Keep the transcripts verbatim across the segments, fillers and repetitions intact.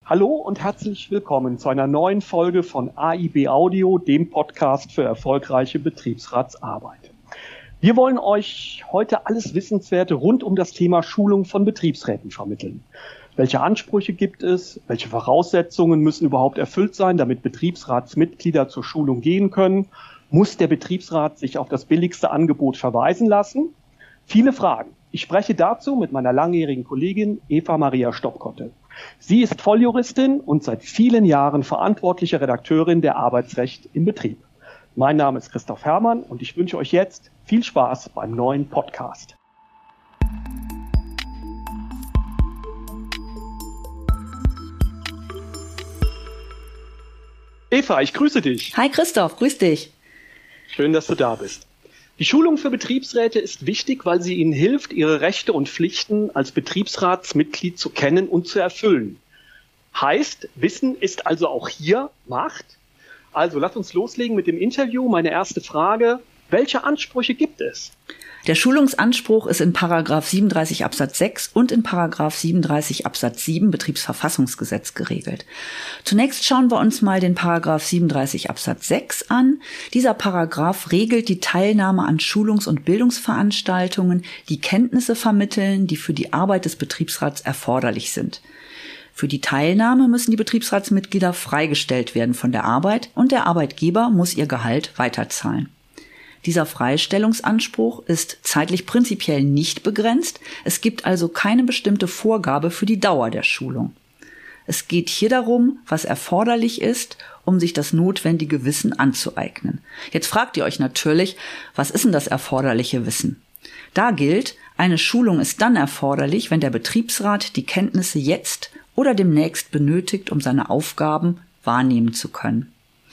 Hallo und herzlich willkommen zu einer neuen Folge von A I B Audio, dem Podcast für erfolgreiche Betriebsratsarbeit. Wir wollen euch heute alles Wissenswerte rund um das Thema Schulung von Betriebsräten vermitteln. Welche Ansprüche gibt es? Welche Voraussetzungen müssen überhaupt erfüllt sein, damit Betriebsratsmitglieder zur Schulung gehen können? Muss der Betriebsrat sich auf das billigste Angebot verweisen lassen? Viele Fragen. Ich spreche dazu mit meiner langjährigen Kollegin Eva Maria Stoppkotte. Sie ist Volljuristin und seit vielen Jahren verantwortliche Redakteurin der Arbeitsrecht im Betrieb. Mein Name ist Christoph Herrmann und ich wünsche euch jetzt viel Spaß beim neuen Podcast. Eva, ich grüße dich. Hi Christoph, grüß dich. Schön, dass du da bist. Die Schulung für Betriebsräte ist wichtig, weil sie ihnen hilft, ihre Rechte und Pflichten als Betriebsratsmitglied zu kennen und zu erfüllen. Heißt, Wissen ist also auch hier Macht. Also lass uns loslegen mit dem Interview. Meine erste Frage: Welche Ansprüche gibt es? Der Schulungsanspruch ist in Paragraph siebenunddreißig Absatz sechs und in Paragraph siebenunddreißig Absatz sieben Betriebsverfassungsgesetz geregelt. Zunächst schauen wir uns mal den Paragraph siebenunddreißig Absatz sechs an. Dieser Paragraph regelt die Teilnahme an Schulungs- und Bildungsveranstaltungen, die Kenntnisse vermitteln, die für die Arbeit des Betriebsrats erforderlich sind. Für die Teilnahme müssen die Betriebsratsmitglieder freigestellt werden von der Arbeit und der Arbeitgeber muss ihr Gehalt weiterzahlen. Dieser Freistellungsanspruch ist zeitlich prinzipiell nicht begrenzt. Es gibt also keine bestimmte Vorgabe für die Dauer der Schulung. Es geht hier darum, was erforderlich ist, um sich das notwendige Wissen anzueignen. Jetzt fragt ihr euch natürlich, was ist denn das erforderliche Wissen? Da gilt, eine Schulung ist dann erforderlich, wenn der Betriebsrat die Kenntnisse jetzt oder demnächst benötigt, um seine Aufgaben wahrnehmen zu können.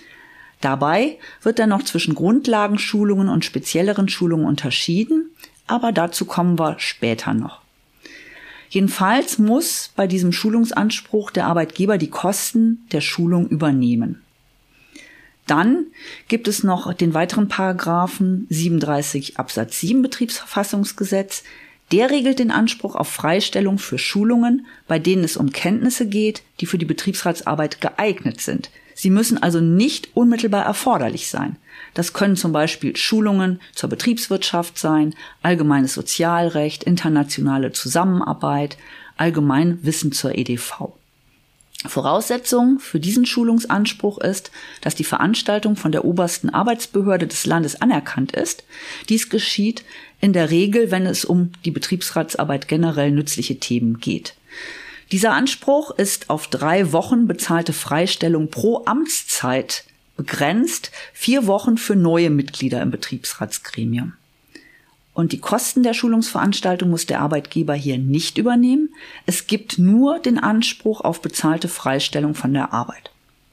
Dabei wird dann noch zwischen Grundlagenschulungen und spezielleren Schulungen unterschieden, aber dazu kommen wir später noch. Jedenfalls muss bei diesem Schulungsanspruch der Arbeitgeber die Kosten der Schulung übernehmen. Dann gibt es noch den weiteren Paragraphen siebenunddreißig Absatz sieben Betriebsverfassungsgesetz. Der regelt den Anspruch auf Freistellung für Schulungen, bei denen es um Kenntnisse geht, die für die Betriebsratsarbeit geeignet sind. Sie müssen also nicht unmittelbar erforderlich sein. Das können zum Beispiel Schulungen zur Betriebswirtschaft sein, allgemeines Sozialrecht, internationale Zusammenarbeit, allgemein Wissen zur E D V. Voraussetzung für diesen Schulungsanspruch ist, dass die Veranstaltung von der obersten Arbeitsbehörde des Landes anerkannt ist. Dies geschieht in der Regel, wenn es um die Betriebsratsarbeit generell nützliche Themen geht. Dieser Anspruch ist auf drei Wochen bezahlte Freistellung pro Amtszeit begrenzt, vier Wochen für neue Mitglieder im Betriebsratsgremium. Und die Kosten der Schulungsveranstaltung muss der Arbeitgeber hier nicht übernehmen. Es gibt nur den Anspruch auf bezahlte Freistellung von der Arbeit.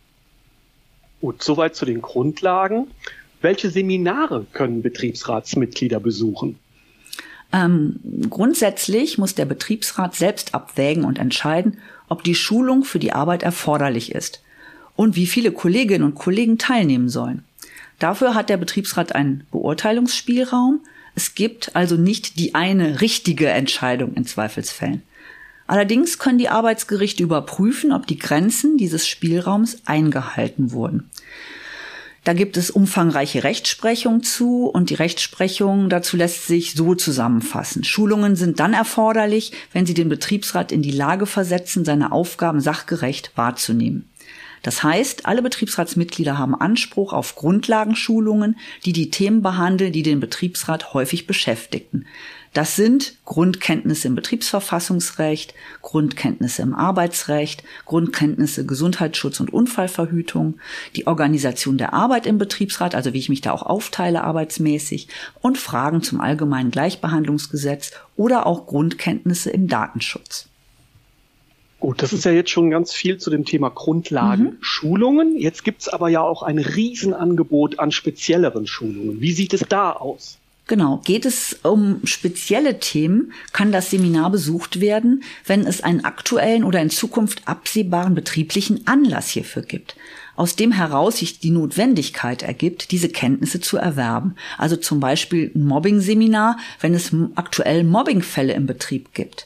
Gut, soweit zu den Grundlagen. Welche Seminare können Betriebsratsmitglieder besuchen? Ähm, grundsätzlich muss der Betriebsrat selbst abwägen und entscheiden, ob die Schulung für die Arbeit erforderlich ist und wie viele Kolleginnen und Kollegen teilnehmen sollen. Dafür hat der Betriebsrat einen Beurteilungsspielraum. Es gibt also nicht die eine richtige Entscheidung in Zweifelsfällen. Allerdings können die Arbeitsgerichte überprüfen, ob die Grenzen dieses Spielraums eingehalten wurden. Da gibt es umfangreiche Rechtsprechung zu und die Rechtsprechung dazu lässt sich so zusammenfassen. Schulungen sind dann erforderlich, wenn sie den Betriebsrat in die Lage versetzen, seine Aufgaben sachgerecht wahrzunehmen. Das heißt, alle Betriebsratsmitglieder haben Anspruch auf Grundlagenschulungen, die die Themen behandeln, die den Betriebsrat häufig beschäftigten. Das sind Grundkenntnisse im Betriebsverfassungsrecht, Grundkenntnisse im Arbeitsrecht, Grundkenntnisse Gesundheitsschutz und Unfallverhütung, die Organisation der Arbeit im Betriebsrat, also wie ich mich da auch aufteile arbeitsmäßig, und Fragen zum allgemeinen Gleichbehandlungsgesetz oder auch Grundkenntnisse im Datenschutz. Gut, das ist ja jetzt schon ganz viel zu dem Thema Grundlagenschulungen. Mhm. Jetzt gibt's aber ja auch ein Riesenangebot an spezielleren Schulungen. Wie sieht es da aus? Genau. Geht es um spezielle Themen, kann das Seminar besucht werden, wenn es einen aktuellen oder in Zukunft absehbaren betrieblichen Anlass hierfür gibt, aus dem heraus sich die Notwendigkeit ergibt, diese Kenntnisse zu erwerben. Also zum Beispiel ein Mobbing-Seminar, wenn es aktuell Mobbingfälle im Betrieb gibt.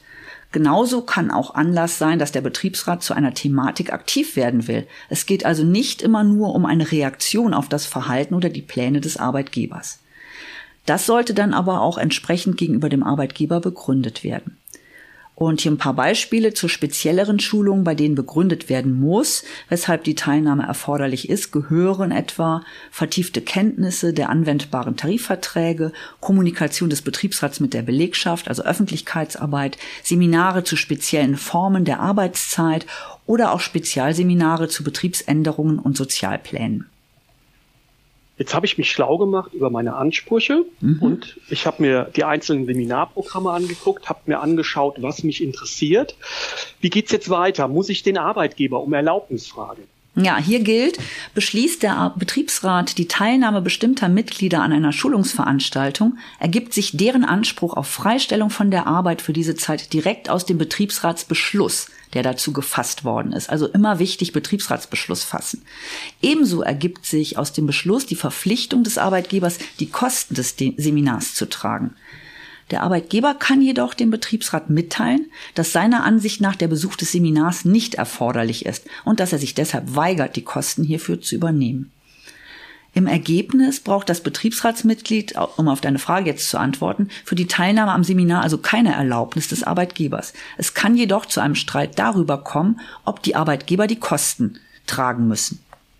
Genauso kann auch Anlass sein, dass der Betriebsrat zu einer Thematik aktiv werden will. Es geht also nicht immer nur um eine Reaktion auf das Verhalten oder die Pläne des Arbeitgebers. Das sollte dann aber auch entsprechend gegenüber dem Arbeitgeber begründet werden. Und hier ein paar Beispiele zu spezielleren Schulungen, bei denen begründet werden muss, weshalb die Teilnahme erforderlich ist, gehören etwa vertiefte Kenntnisse der anwendbaren Tarifverträge, Kommunikation des Betriebsrats mit der Belegschaft, also Öffentlichkeitsarbeit, Seminare zu speziellen Formen der Arbeitszeit oder auch Spezialseminare zu Betriebsänderungen und Sozialplänen. Jetzt habe ich mich schlau gemacht über meine Ansprüche mhm. und ich habe mir die einzelnen Seminarprogramme angeguckt, habe mir angeschaut, was mich interessiert. Wie geht's jetzt weiter? Muss ich den Arbeitgeber um Erlaubnis fragen? Ja, hier gilt, beschließt der Betriebsrat die Teilnahme bestimmter Mitglieder an einer Schulungsveranstaltung, ergibt sich deren Anspruch auf Freistellung von der Arbeit für diese Zeit direkt aus dem Betriebsratsbeschluss, der dazu gefasst worden ist. Also immer wichtig, Betriebsratsbeschluss fassen. Ebenso ergibt sich aus dem Beschluss die Verpflichtung des Arbeitgebers, die Kosten des Seminars zu tragen. Der Arbeitgeber kann jedoch dem Betriebsrat mitteilen, dass seiner Ansicht nach der Besuch des Seminars nicht erforderlich ist und dass er sich deshalb weigert, die Kosten hierfür zu übernehmen. Im Ergebnis braucht das Betriebsratsmitglied, um auf deine Frage jetzt zu antworten, für die Teilnahme am Seminar also keine Erlaubnis des Arbeitgebers. Es kann jedoch zu einem Streit darüber kommen, ob die Arbeitgeber die Kosten tragen müssen.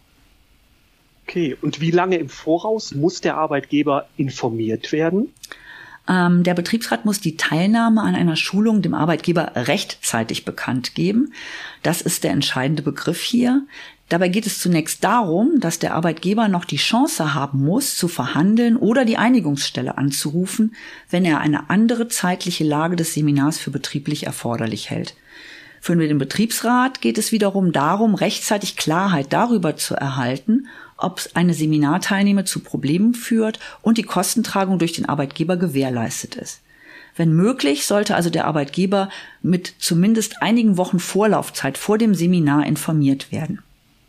Okay, und wie lange im Voraus muss der Arbeitgeber informiert werden? Ähm, der Betriebsrat muss die Teilnahme an einer Schulung dem Arbeitgeber rechtzeitig bekannt geben. Das ist der entscheidende Begriff hier. Dabei geht es zunächst darum, dass der Arbeitgeber noch die Chance haben muss, zu verhandeln oder die Einigungsstelle anzurufen, wenn er eine andere zeitliche Lage des Seminars für betrieblich erforderlich hält. Für den Betriebsrat geht es wiederum darum, rechtzeitig Klarheit darüber zu erhalten, ob eine Seminarteilnahme zu Problemen führt und die Kostentragung durch den Arbeitgeber gewährleistet ist. Wenn möglich, sollte also der Arbeitgeber mit zumindest einigen Wochen Vorlaufzeit vor dem Seminar informiert werden.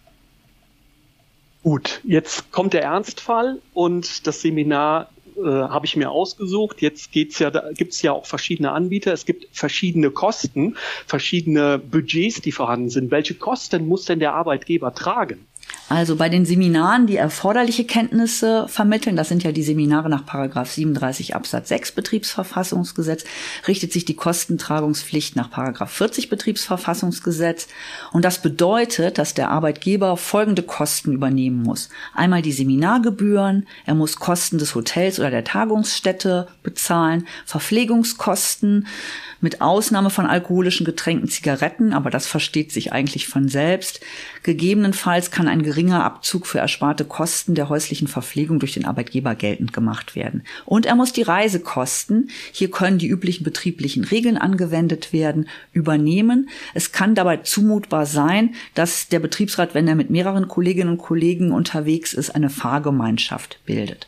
Gut, jetzt kommt der Ernstfall und das Seminar äh, habe ich mir ausgesucht. Jetzt geht's ja, da gibt's ja auch verschiedene Anbieter. Es gibt verschiedene Kosten, verschiedene Budgets, die vorhanden sind. Welche Kosten muss denn der Arbeitgeber tragen? Also bei den Seminaren, die erforderliche Kenntnisse vermitteln, das sind ja die Seminare nach Paragraph siebenunddreißig Absatz sechs Betriebsverfassungsgesetz, richtet sich die Kostentragungspflicht nach Paragraph vierzig Betriebsverfassungsgesetz. Und das bedeutet, dass der Arbeitgeber folgende Kosten übernehmen muss. Einmal die Seminargebühren, er muss Kosten des Hotels oder der Tagungsstätte bezahlen, Verpflegungskosten, mit Ausnahme von alkoholischen Getränken, Zigaretten, aber das versteht sich eigentlich von selbst. Gegebenenfalls kann ein geringer Abzug für ersparte Kosten der häuslichen Verpflegung durch den Arbeitgeber geltend gemacht werden. Und er muss die Reisekosten, hier können die üblichen betrieblichen Regeln angewendet werden, übernehmen. Es kann dabei zumutbar sein, dass der Betriebsrat, wenn er mit mehreren Kolleginnen und Kollegen unterwegs ist, eine Fahrgemeinschaft bildet.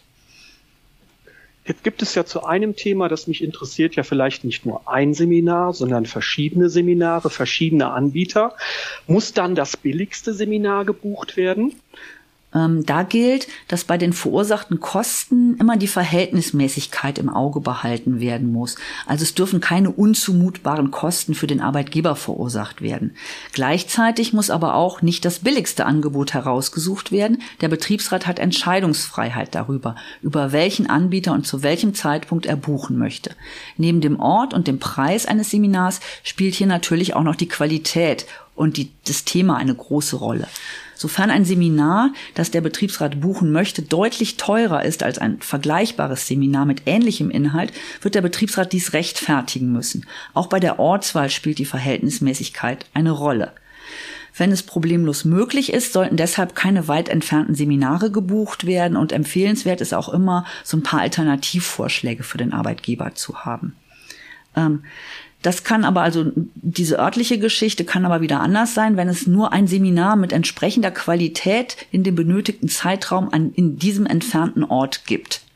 Jetzt gibt es ja zu einem Thema, das mich interessiert, ja vielleicht nicht nur ein Seminar, sondern verschiedene Seminare, verschiedene Anbieter. Muss dann das billigste Seminar gebucht werden? Ähm, da gilt, dass bei den verursachten Kosten immer die Verhältnismäßigkeit im Auge behalten werden muss. Also es dürfen keine unzumutbaren Kosten für den Arbeitgeber verursacht werden. Gleichzeitig muss aber auch nicht das billigste Angebot herausgesucht werden. Der Betriebsrat hat Entscheidungsfreiheit darüber, über welchen Anbieter und zu welchem Zeitpunkt er buchen möchte. Neben dem Ort und dem Preis eines Seminars spielt hier natürlich auch noch die Qualität und die, das Thema eine große Rolle. Sofern ein Seminar, das der Betriebsrat buchen möchte, deutlich teurer ist als ein vergleichbares Seminar mit ähnlichem Inhalt, wird der Betriebsrat dies rechtfertigen müssen. Auch bei der Ortswahl spielt die Verhältnismäßigkeit eine Rolle. Wenn es problemlos möglich ist, sollten deshalb keine weit entfernten Seminare gebucht werden und empfehlenswert ist auch immer, so ein paar Alternativvorschläge für den Arbeitgeber zu haben. Ähm, Das kann aber also, diese örtliche Geschichte kann aber wieder anders sein, wenn es nur ein Seminar mit entsprechender Qualität in dem benötigten Zeitraum an, in diesem entfernten Ort gibt.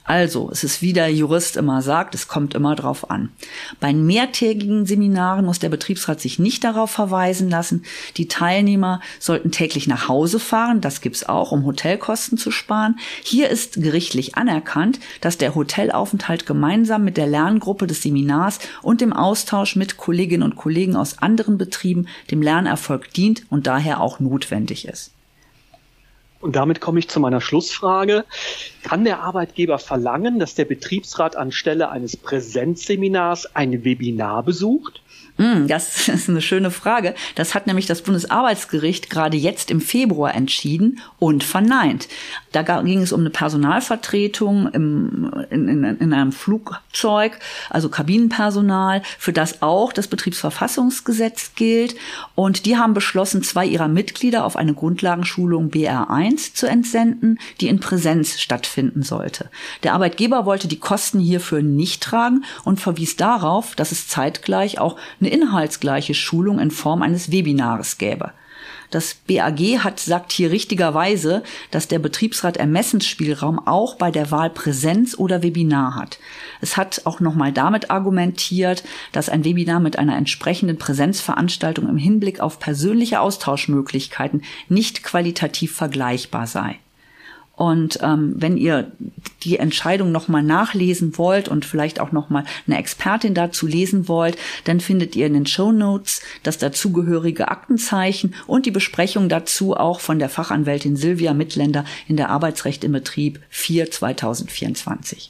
Also, es ist wie der Jurist immer sagt, es kommt immer drauf an. Bei mehrtägigen Seminaren muss der Betriebsrat sich nicht darauf verweisen lassen. Die Teilnehmer sollten täglich nach Hause fahren, das gibt's auch, um Hotelkosten zu sparen. Hier ist gerichtlich anerkannt, dass der Hotelaufenthalt gemeinsam mit der Lerngruppe des Seminars und dem Austausch mit Kolleginnen und Kollegen aus anderen Betrieben dem Lernerfolg dient und daher auch notwendig ist. Und damit komme ich zu meiner Schlussfrage. Kann der Arbeitgeber verlangen, dass der Betriebsrat anstelle eines Präsenzseminars ein Webinar besucht? Das ist eine schöne Frage. Das hat nämlich das Bundesarbeitsgericht gerade jetzt im Februar entschieden und verneint. Da ging es um eine Personalvertretung im, in, in, in einem Flugzeug, also Kabinenpersonal, für das auch das Betriebsverfassungsgesetz gilt. Und die haben beschlossen, zwei ihrer Mitglieder auf eine Grundlagenschulung B R eins zu entsenden, die in Präsenz stattfinden sollte. Der Arbeitgeber wollte die Kosten hierfür nicht tragen und verwies darauf, dass es zeitgleich auch eine inhaltsgleiche Schulung in Form eines Webinars gäbe. Das B A G hat, sagt hier richtigerweise, dass der Betriebsrat Ermessensspielraum auch bei der Wahl Präsenz oder Webinar hat. Es hat auch nochmal damit argumentiert, dass ein Webinar mit einer entsprechenden Präsenzveranstaltung im Hinblick auf persönliche Austauschmöglichkeiten nicht qualitativ vergleichbar sei. Und ähm, wenn ihr die Entscheidung nochmal nachlesen wollt und vielleicht auch nochmal eine Expertin dazu lesen wollt, dann findet ihr in den Shownotes das dazugehörige Aktenzeichen und die Besprechung dazu auch von der Fachanwältin Silvia Mittländer in der Arbeitsrecht im Betrieb vier zweitausendvierundzwanzig.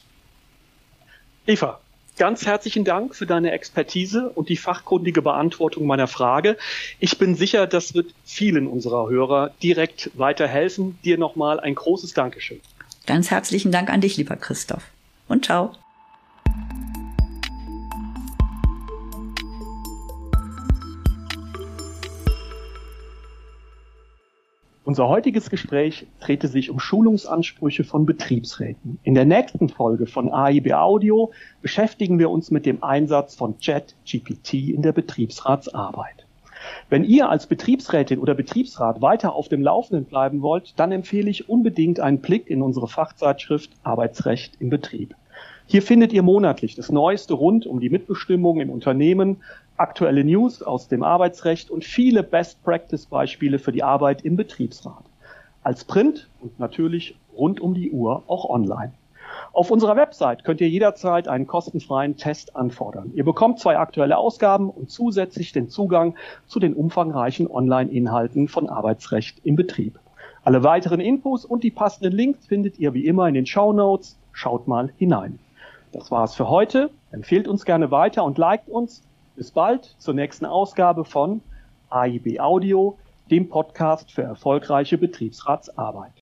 Eva, ganz herzlichen Dank für deine Expertise und die fachkundige Beantwortung meiner Frage. Ich bin sicher, das wird vielen unserer Hörer direkt weiterhelfen. Dir nochmal ein großes Dankeschön. Ganz herzlichen Dank an dich, lieber Christoph. Und ciao. Unser heutiges Gespräch drehte sich um Schulungsansprüche von Betriebsräten. In der nächsten Folge von A I B Audio beschäftigen wir uns mit dem Einsatz von ChatGPT in der Betriebsratsarbeit. Wenn ihr als Betriebsrätin oder Betriebsrat weiter auf dem Laufenden bleiben wollt, dann empfehle ich unbedingt einen Blick in unsere Fachzeitschrift Arbeitsrecht im Betrieb. Hier findet ihr monatlich das Neueste rund um die Mitbestimmung im Unternehmen, aktuelle News aus dem Arbeitsrecht und viele Best-Practice-Beispiele für die Arbeit im Betriebsrat. Als Print und natürlich rund um die Uhr auch online. Auf unserer Website könnt ihr jederzeit einen kostenfreien Test anfordern. Ihr bekommt zwei aktuelle Ausgaben und zusätzlich den Zugang zu den umfangreichen Online-Inhalten von Arbeitsrecht im Betrieb. Alle weiteren Infos und die passenden Links findet ihr wie immer in den Shownotes. Schaut mal hinein. Das war's für heute. Empfehlt uns gerne weiter und liked uns. Bis bald zur nächsten Ausgabe von A I B Audio, dem Podcast für erfolgreiche Betriebsratsarbeit.